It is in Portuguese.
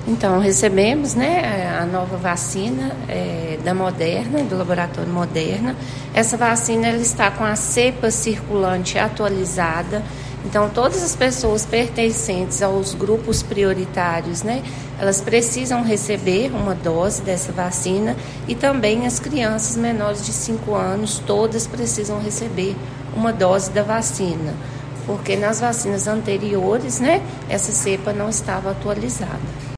Então, recebemos, né, a nova vacina da Moderna, do laboratório Moderna. Essa vacina ela está com a cepa circulante atualizada. Então, todas as pessoas pertencentes aos grupos prioritários, né, elas precisam receber uma dose dessa vacina e também as crianças menores de 5 anos, todas precisam receber uma dose da vacina, porque nas vacinas anteriores, né, essa cepa não estava atualizada.